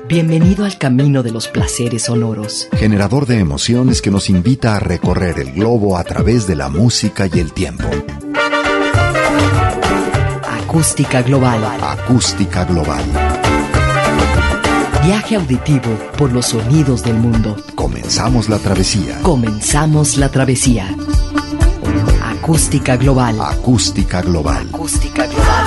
Bienvenido al camino de los placeres sonoros. Generador de emociones que nos invita a recorrer el globo a través de la música y el tiempo. Acústica Global. Acústica Global. Viaje auditivo por los sonidos del mundo. Comenzamos la travesía. Comenzamos la travesía. Acústica Global. Acústica Global. Acústica Global.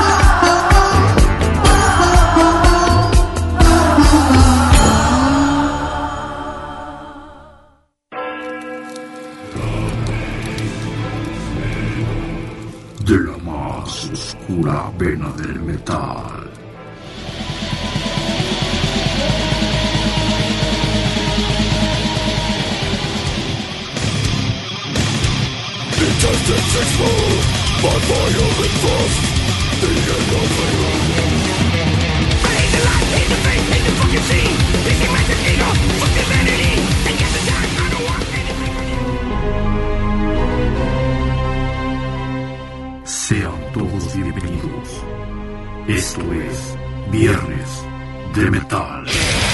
De la más oscura vena del metal. Intestines explode by violent thrust. The end of the I hate the light, hate the face, hate the fucking scene. This is massive ego, fuck the vanity. And yes, the dark, I don't want anything from you. Sean todos bienvenidos. Esto es Viernes de Metal.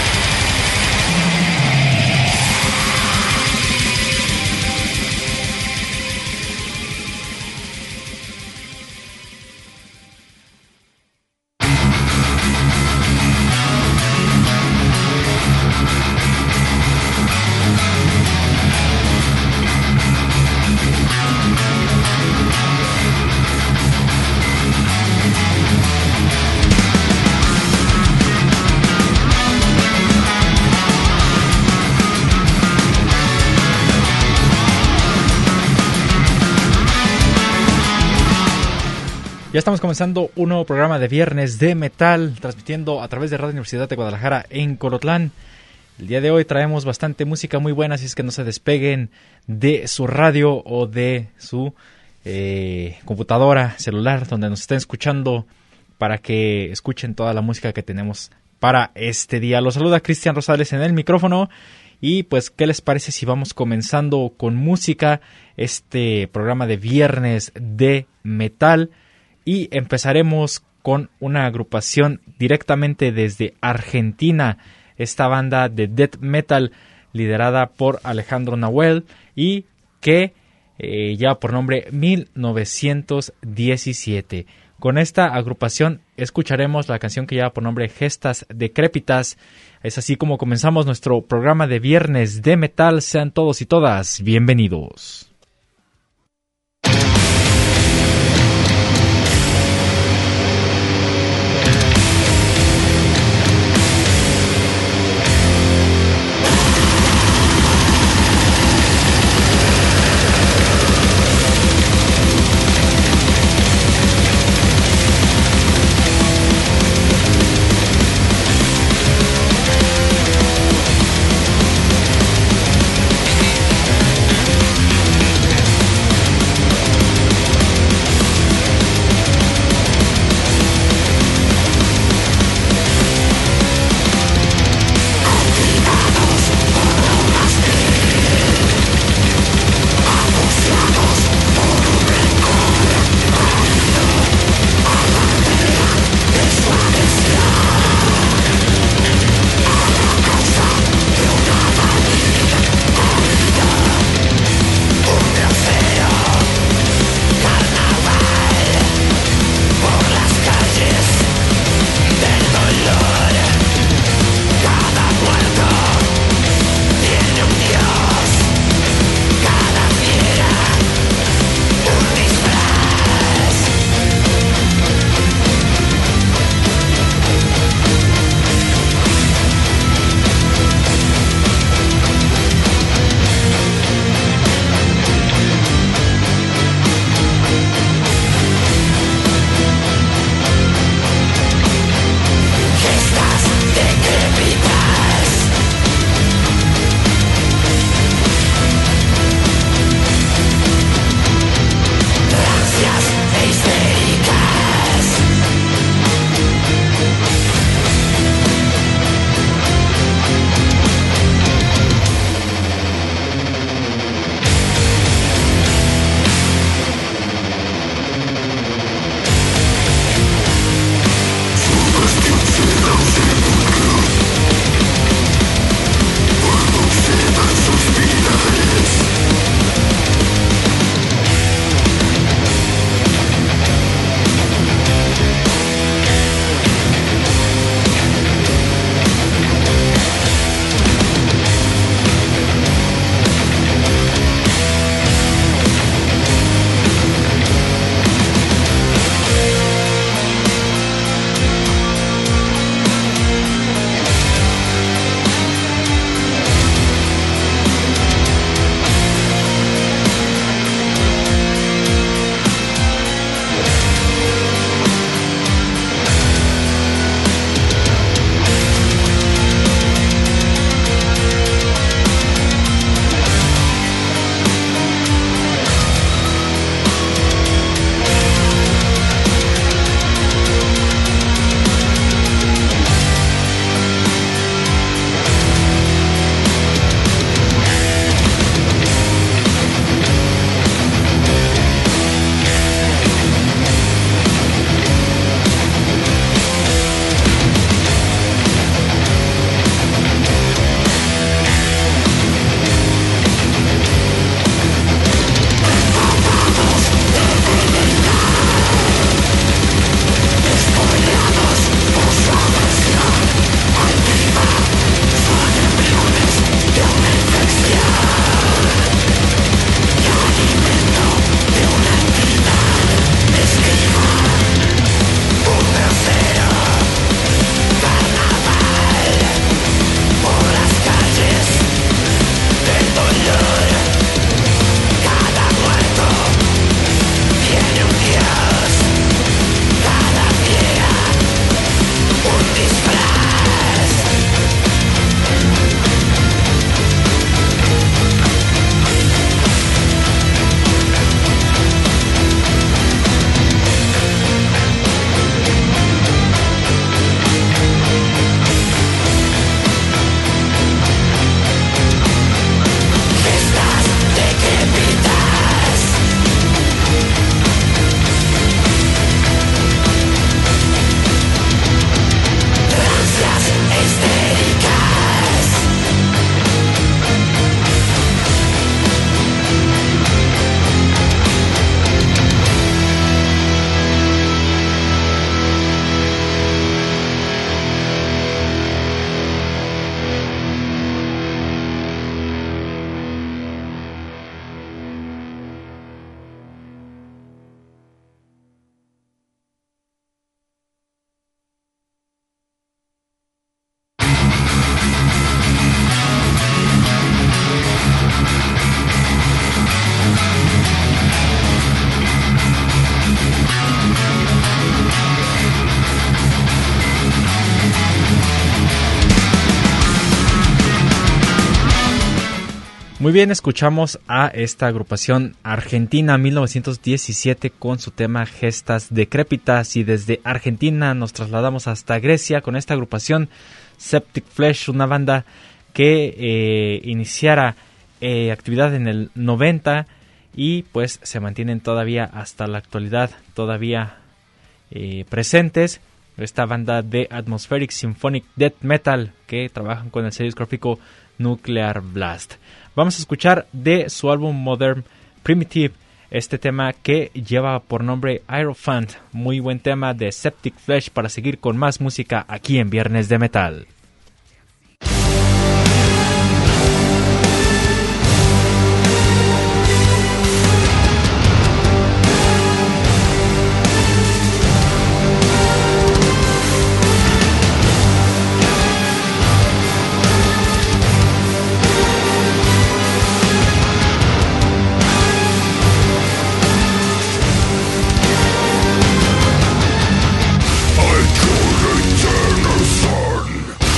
Ya estamos comenzando un nuevo programa de Viernes de Metal, transmitiendo a través de Radio Universidad de Guadalajara en Colotlán. El día de hoy traemos bastante música muy buena, así es que no se despeguen de su radio o de su computadora, celular, donde nos estén escuchando, para que escuchen toda la música que tenemos para este día. Los saluda Cristian Rosales en el micrófono. Y pues, ¿qué les parece si vamos comenzando con música este programa de Viernes de Metal? Y empezaremos con una agrupación directamente desde Argentina, esta banda de death metal liderada por Alejandro Nahuel y que lleva por nombre 1917. Con esta agrupación escucharemos la canción que lleva por nombre Gestas Decrépitas. Es así como comenzamos nuestro programa de Viernes de Metal. Sean todos y todas bienvenidos. Muy bien, escuchamos a esta agrupación argentina 1917 con su tema Gestas Decrépitas, y desde Argentina nos trasladamos hasta Grecia con esta agrupación Septic Flesh, una banda que iniciara actividad en el 90 y pues se mantienen todavía hasta la actualidad, todavía presentes. Esta banda de Atmospheric Symphonic Death Metal que trabajan con el sello discográfico Nuclear Blast. Vamos a escuchar de su álbum Modern Primitive este tema que lleva por nombre Hierophant. Muy buen tema de Septic Flesh para seguir con más música aquí en Viernes de Metal. Eternal sun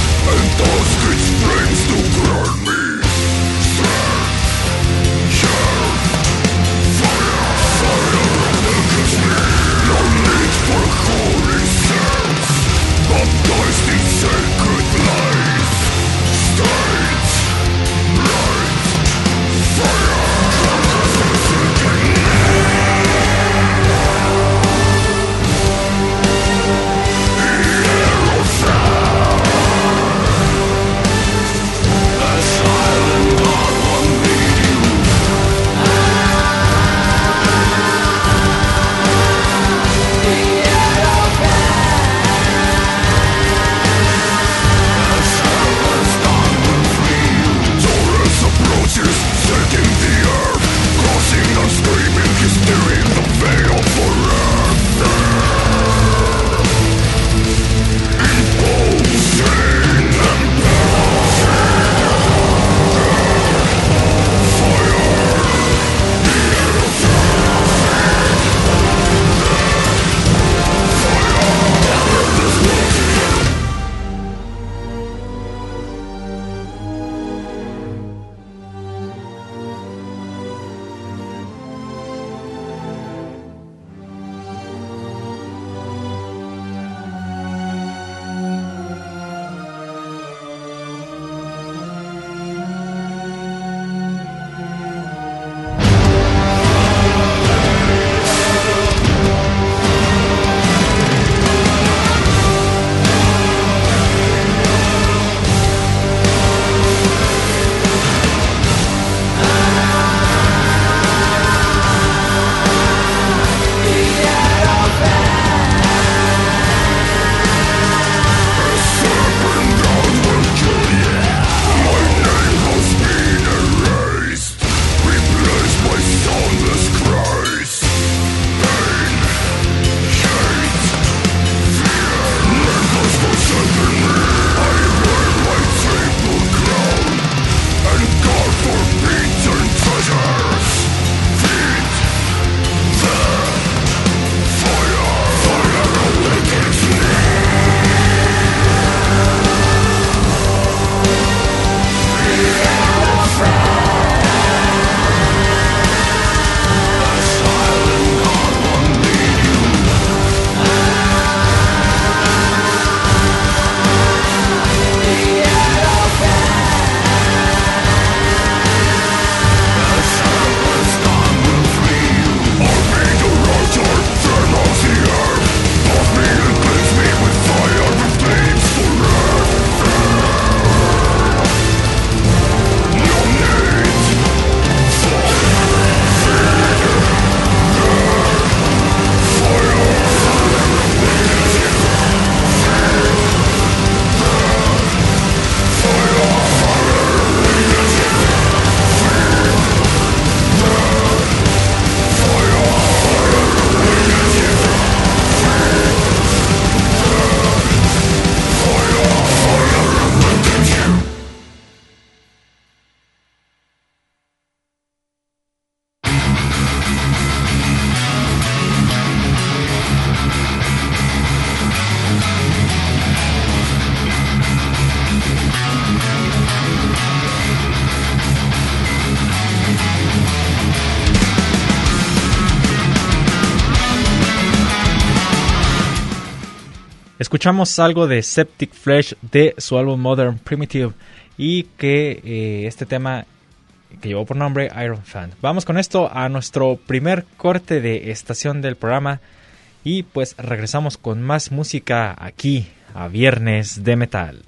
Escuchamos algo de Septic Flesh de su álbum Modern Primitive y que este tema que llevó por nombre Iron Fan. Vamos con esto a nuestro primer corte de estación del programa y pues regresamos con más música aquí a Viernes de Metal.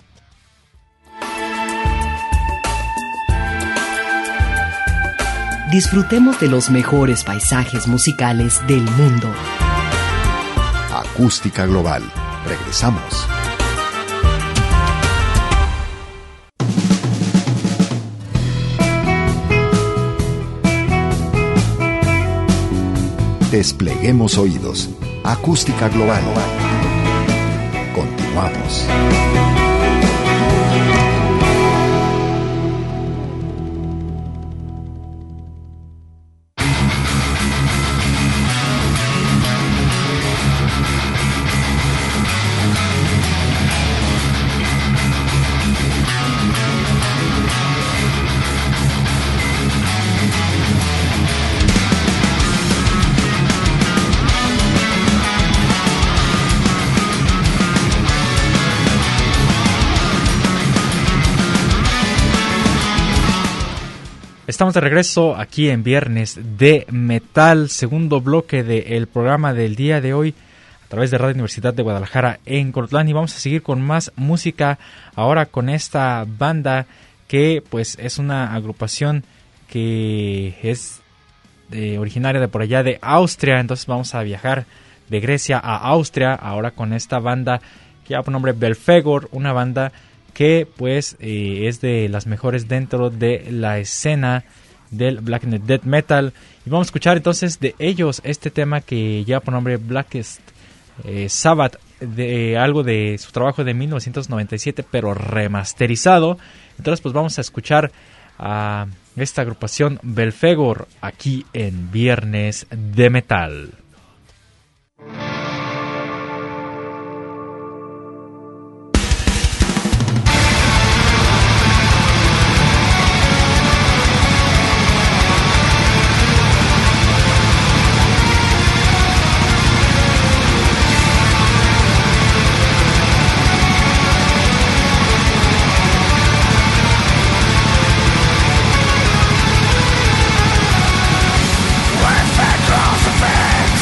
Disfrutemos de los mejores paisajes musicales del mundo. Acústica Global. Regresamos. Despleguemos oídos. Acústica Global. Continuamos. Estamos de regreso aquí en Viernes de Metal, segundo bloque del programa del día de hoy a través de Radio Universidad de Guadalajara en Colotlán, y vamos a seguir con más música ahora con esta banda que pues es una agrupación que es originaria de por allá de Austria. Entonces vamos a viajar de Grecia a Austria ahora con esta banda que lleva por nombre Belphegor, una banda que pues es de las mejores dentro de la escena del Black and Death Metal. Y vamos a escuchar entonces de ellos este tema que lleva por nombre Blackest Sabbath, de algo de su trabajo de 1997 pero remasterizado. Entonces pues vamos a escuchar a esta agrupación Belphegor aquí en Viernes de Metal. Cross the fence.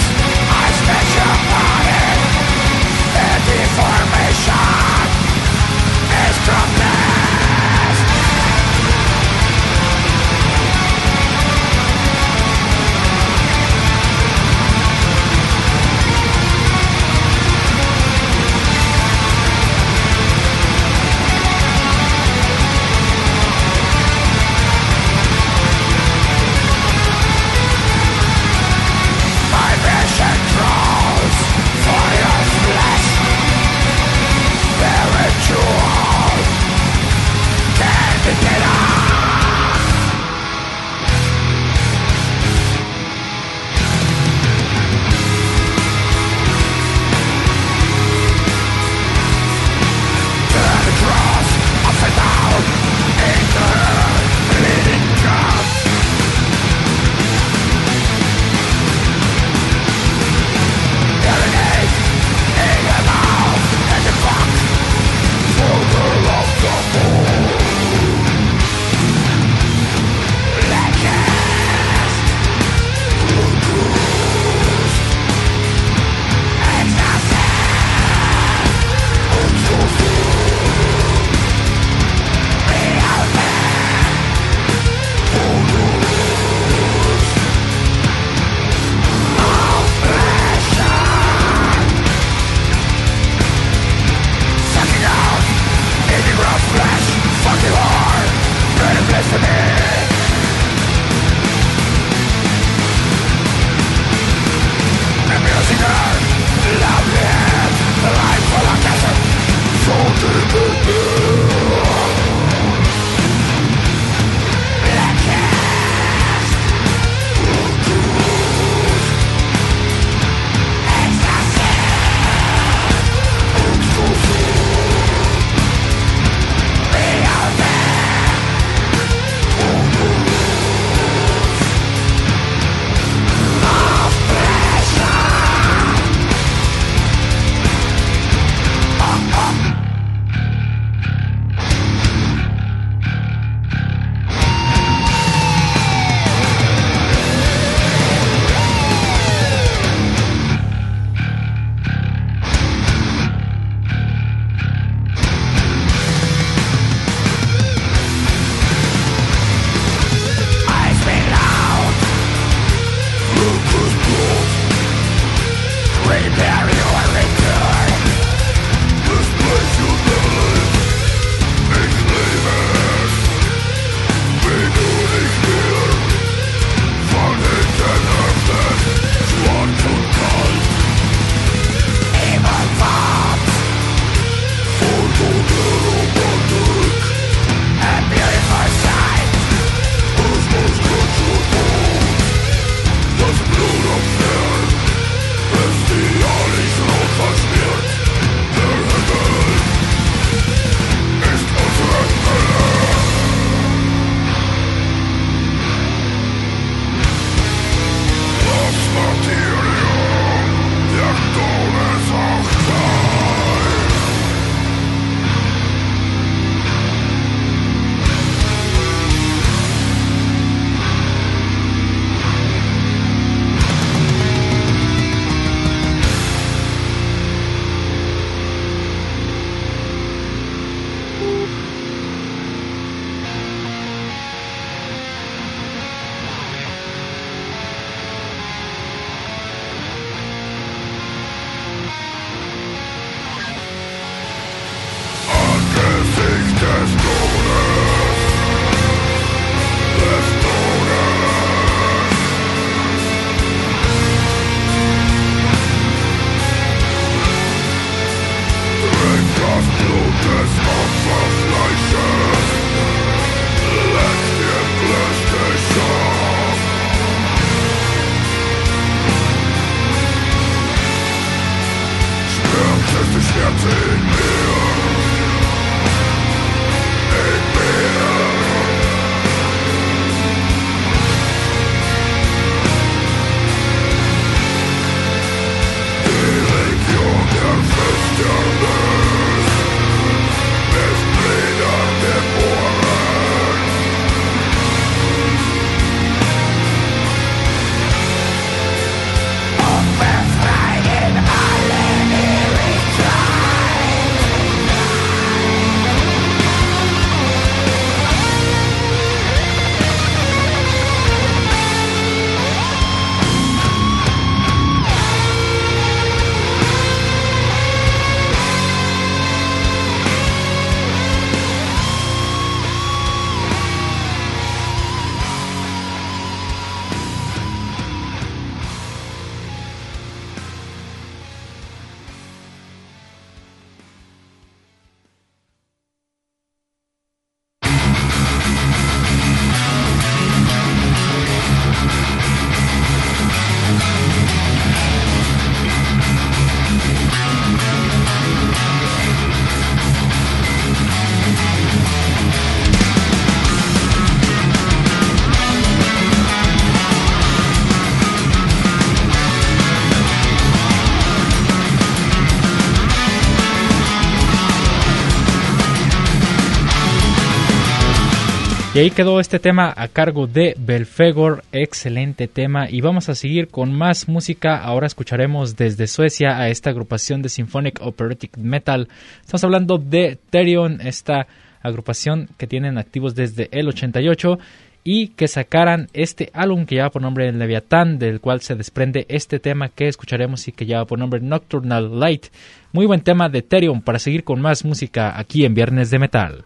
Y ahí quedó este tema a cargo de Belfegor, excelente tema. Y vamos a seguir con más música. Ahora escucharemos desde Suecia a esta agrupación de Symphonic Operatic Metal. Estamos hablando de Therion, esta agrupación que tienen activos desde el 88 y que sacaran este álbum que lleva por nombre Leviatán, del cual se desprende este tema que escucharemos y que lleva por nombre Nocturnal Light. Muy buen tema de Therion para seguir con más música aquí en Viernes de Metal.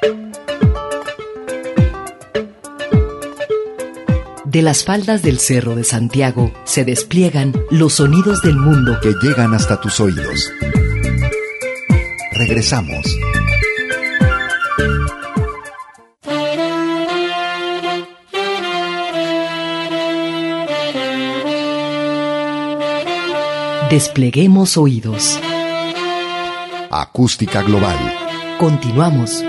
De las faldas del Cerro de Santiago se despliegan los sonidos del mundo que llegan hasta tus oídos. Regresamos. Despleguemos oídos. Acústica global. Continuamos.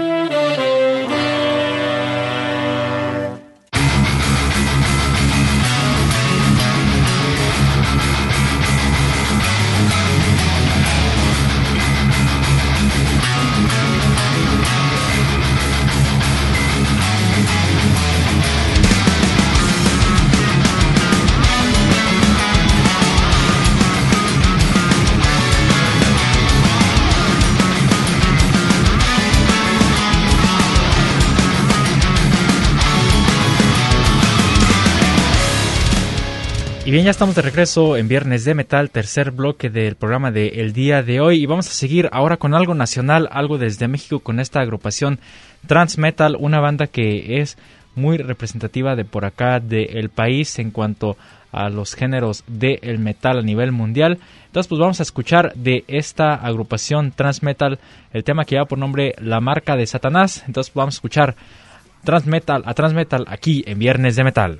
Y bien, ya estamos de regreso en Viernes de Metal, tercer bloque del programa de el día de hoy. Y vamos a seguir ahora con algo nacional, algo desde México, con esta agrupación Transmetal, una banda que es muy representativa de por acá del país en cuanto a los géneros del metal a nivel mundial. Entonces, pues vamos a escuchar de esta agrupación Transmetal el tema que lleva por nombre La Marca de Satanás. Entonces, vamos a escuchar Transmetal aquí en Viernes de Metal.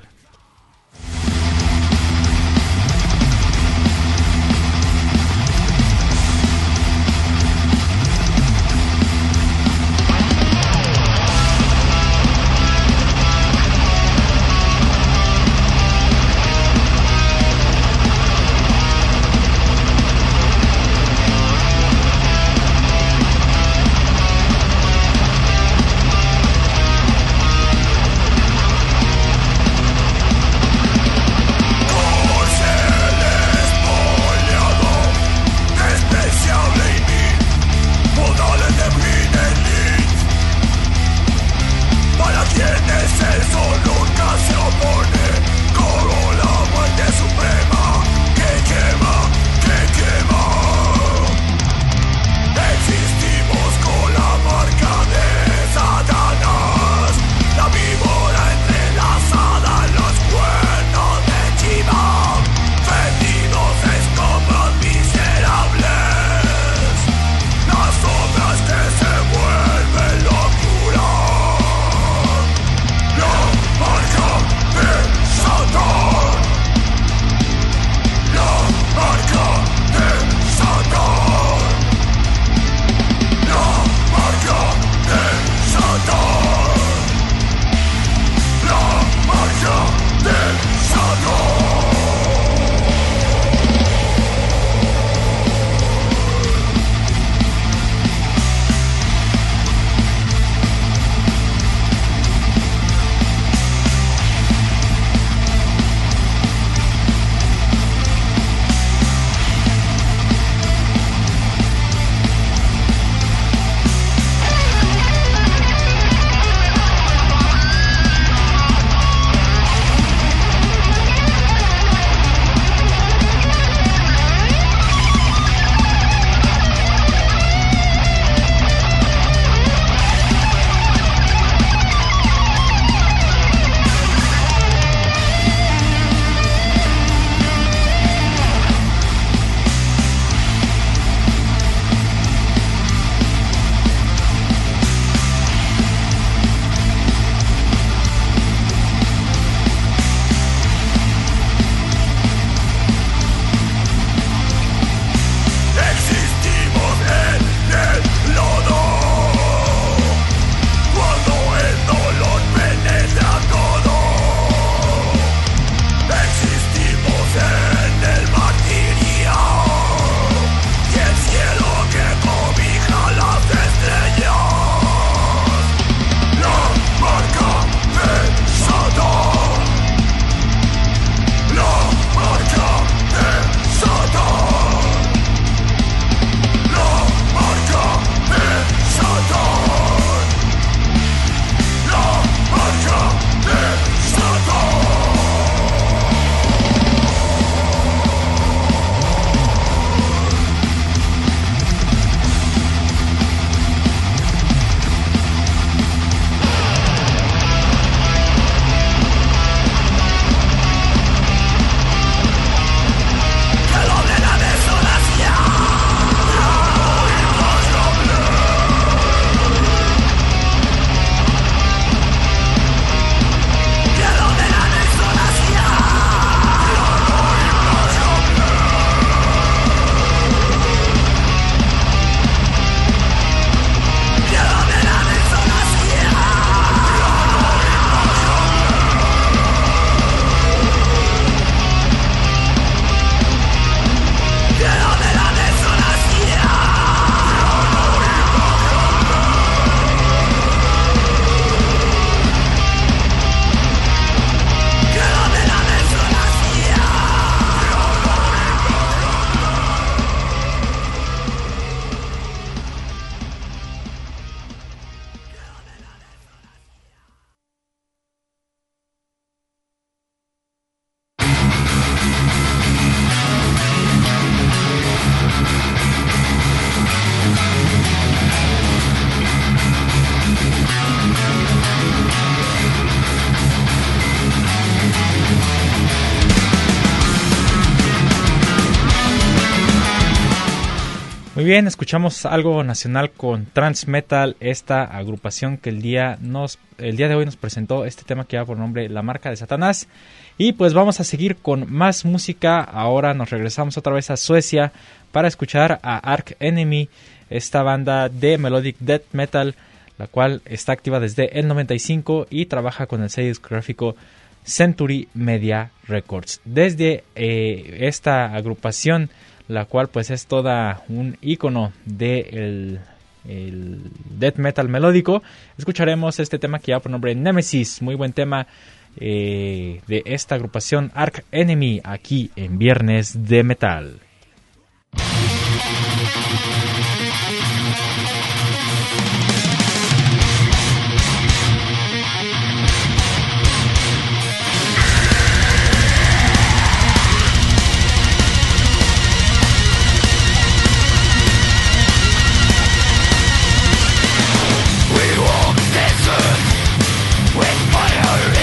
Muy bien, escuchamos algo nacional con Trance Metal, esta agrupación que el día de hoy nos presentó este tema que lleva por nombre La Marca de Satanás. Y pues vamos a seguir con más música. Ahora nos regresamos otra vez a Suecia para escuchar a Arch Enemy, esta banda de Melodic Death Metal, la cual está activa desde el 95 y trabaja con el sello discográfico Century Media Records. Desde esta agrupación, la cual pues es toda un ícono del death metal melódico, escucharemos este tema que lleva por nombre Nemesis, muy buen tema de esta agrupación Arch Enemy, aquí en Viernes de Metal.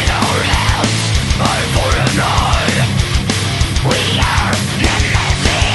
We are nemesis.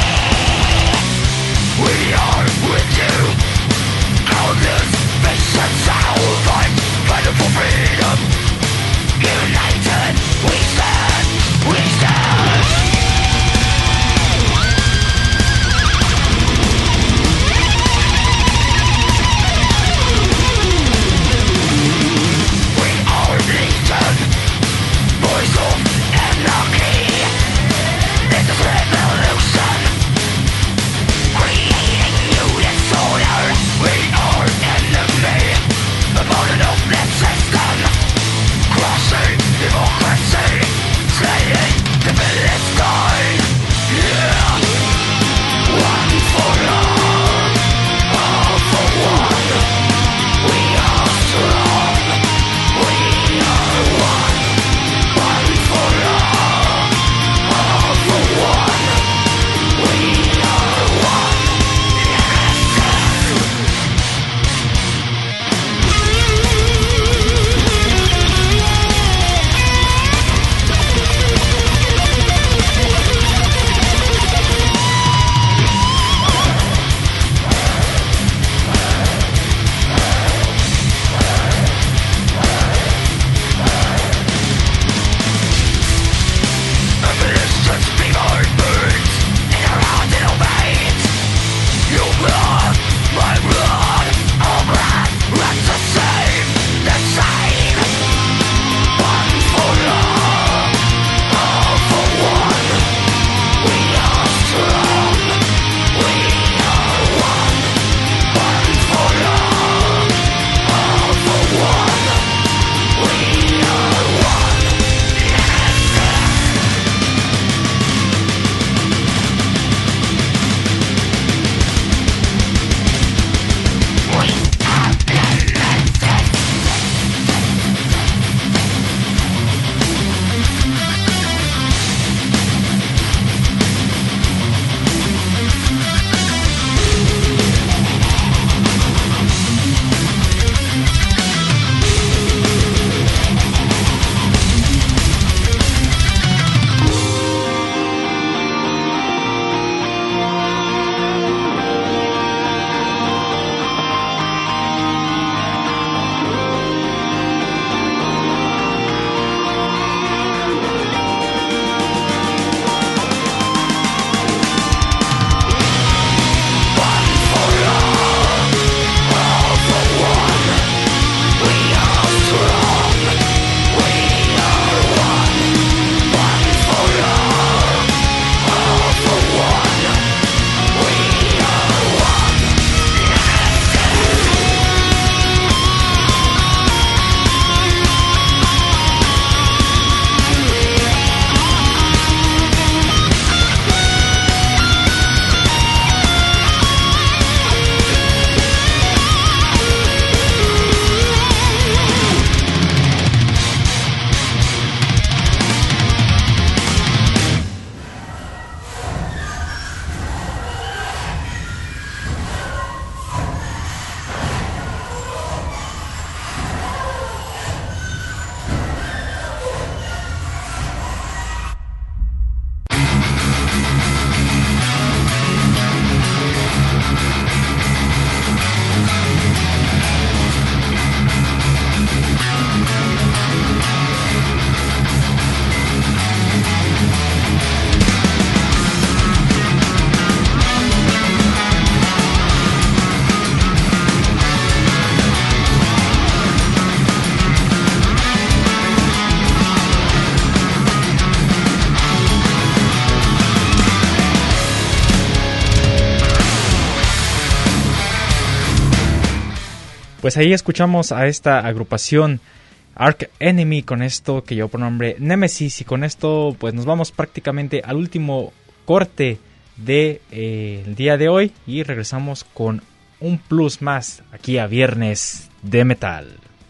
Pues ahí escuchamos a esta agrupación Arch Enemy con esto que llevó por nombre Nemesis, y con esto pues nos vamos prácticamente al último corte de el día de hoy y regresamos con un plus más aquí a Viernes de Metal.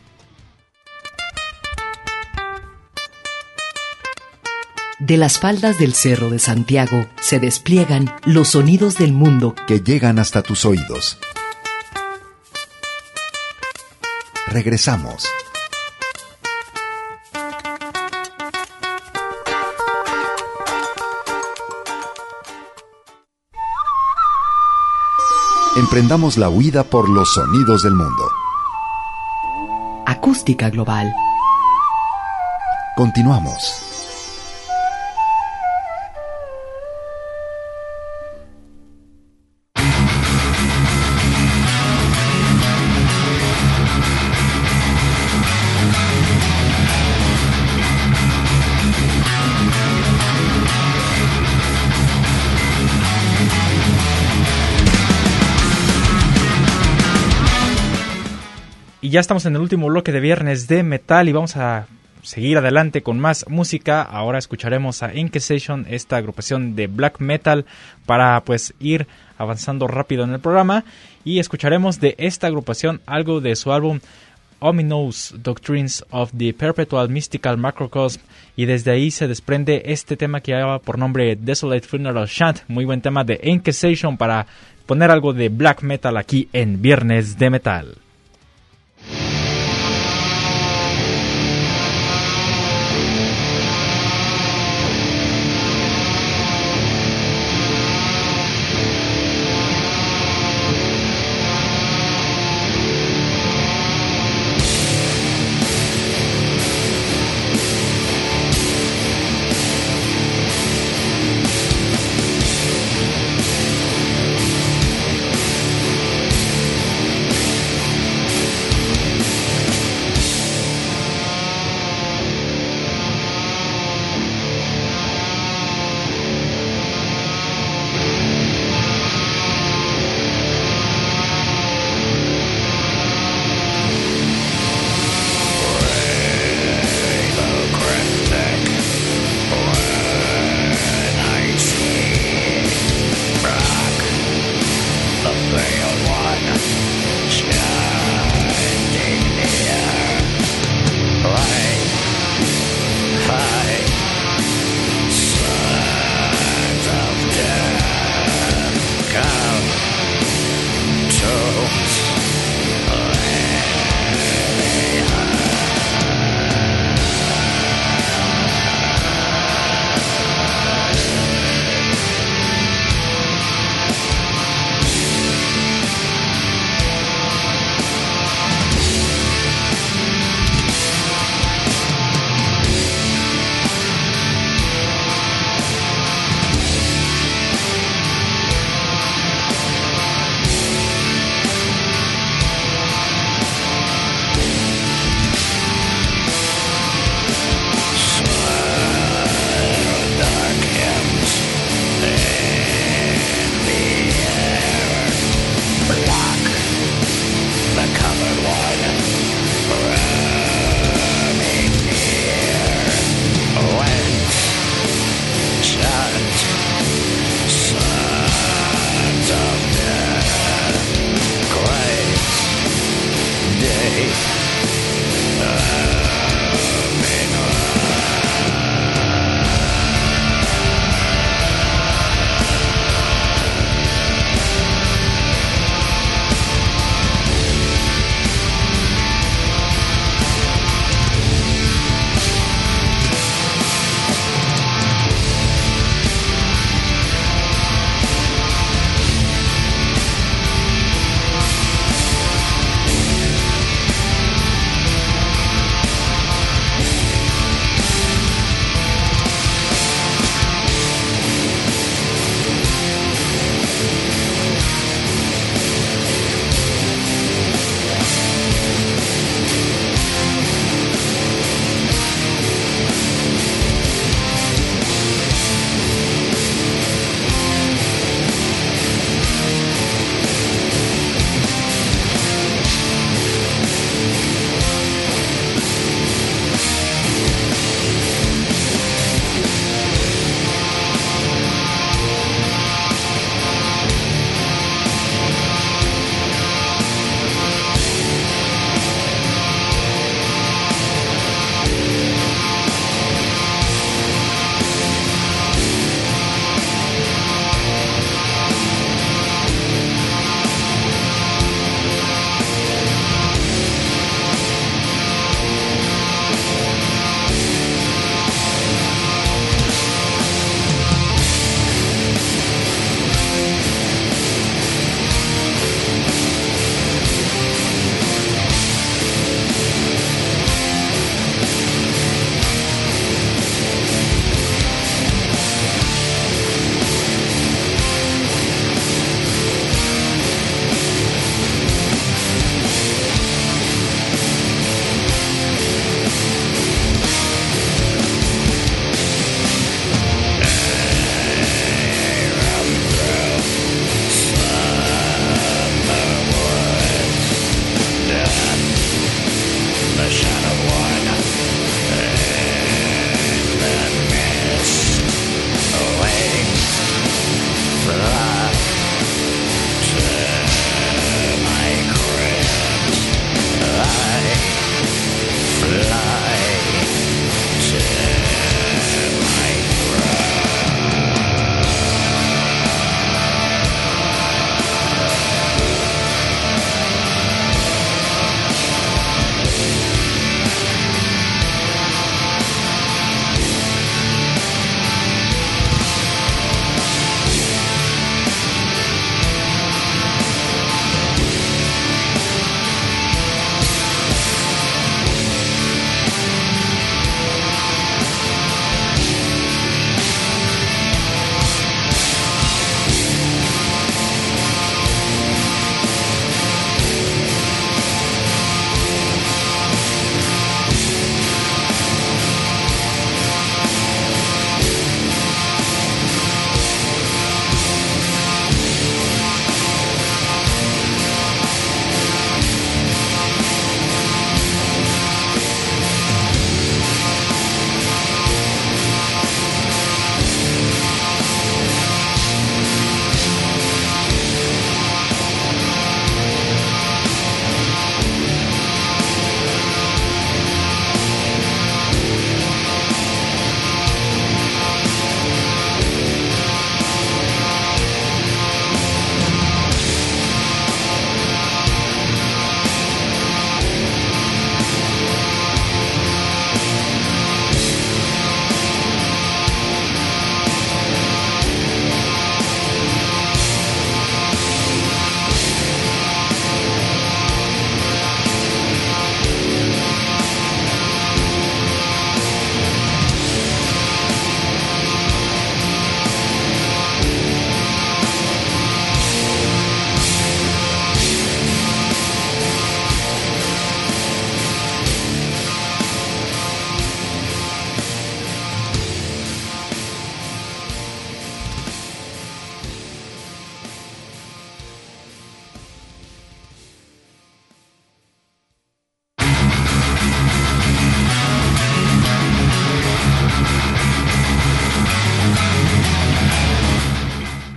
De las faldas del Cerro de Santiago se despliegan los sonidos del mundo que llegan hasta tus oídos. Regresamos. Emprendamos la huida por los sonidos del mundo. Acústica Global. Continuamos. Y ya estamos en el último bloque de Viernes de Metal y vamos a seguir adelante con más música. Ahora escucharemos a Inquisition, esta agrupación de black metal, para pues ir avanzando rápido en el programa. Y escucharemos de esta agrupación algo de su álbum Ominous Doctrines of the Perpetual Mystical Macrocosm, y desde ahí se desprende este tema que lleva por nombre Desolate Funeral Chant. Muy buen tema de Inquisition para poner algo de black metal aquí en Viernes de Metal.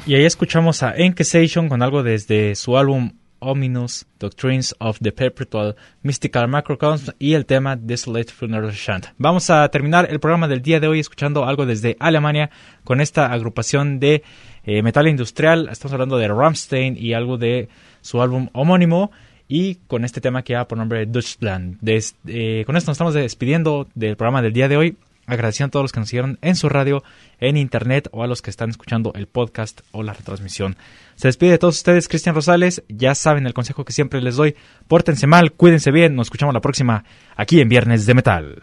Y ahí escuchamos a Inquisition con algo desde su álbum Ominous Doctrines of the Perpetual Mystical Macrocosm y el tema Desolate Funeral Chant. Vamos a terminar el programa del día de hoy escuchando algo desde Alemania con esta agrupación de metal industrial. Estamos hablando de Rammstein y algo de su álbum homónimo y con este tema que lleva por nombre Deutschland. Con esto nos estamos despidiendo del programa del día de hoy. Agradeciendo a todos los que nos siguieron en su radio, en internet o a los que están escuchando el podcast o la retransmisión. Se despide de todos ustedes Cristian Rosales. Ya saben el consejo que siempre les doy. Pórtense mal, cuídense bien. Nos escuchamos la próxima aquí en Viernes de Metal.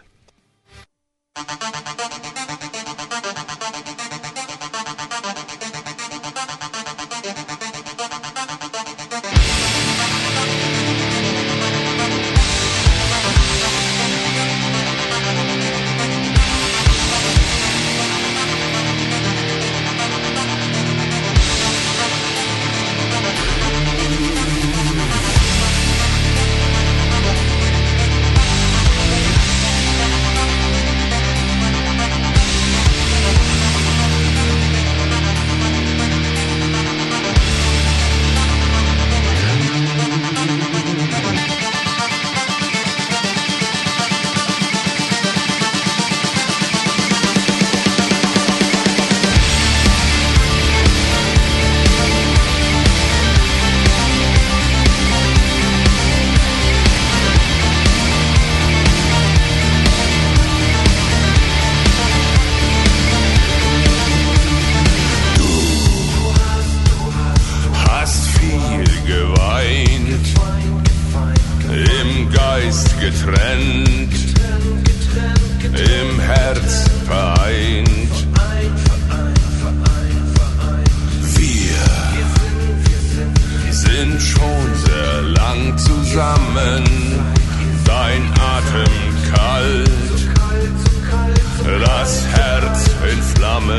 Getrennt, im Herz vereint. Wir sind schon sehr lang zusammen, dein Atem kalt, das Herz in Flammen.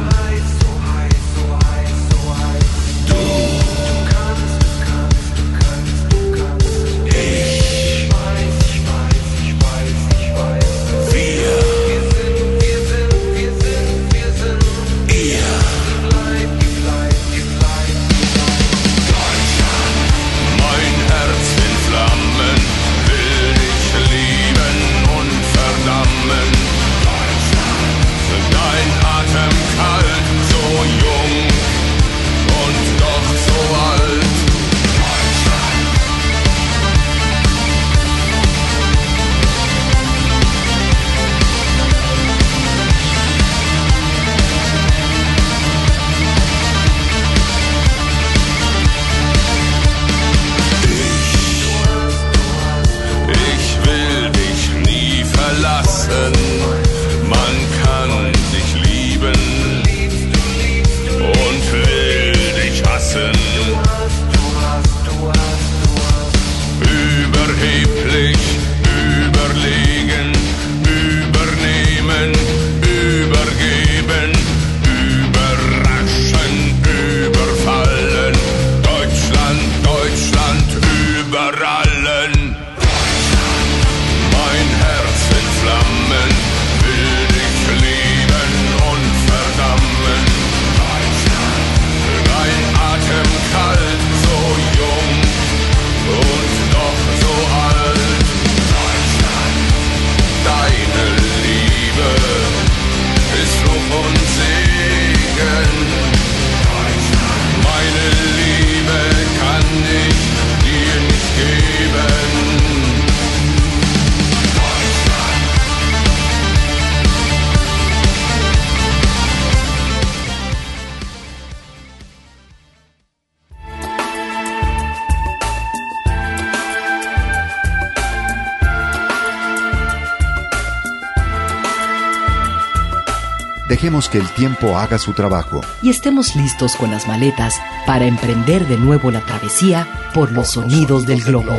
Dejemos que el tiempo haga su trabajo. Y estemos listos con las maletas para emprender de nuevo la travesía por los sonidos del globo.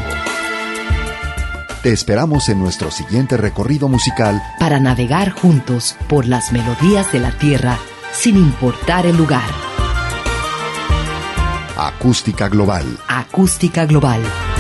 Te esperamos en nuestro siguiente recorrido musical para navegar juntos por las melodías de la tierra sin importar el lugar. Acústica Global. Acústica Global.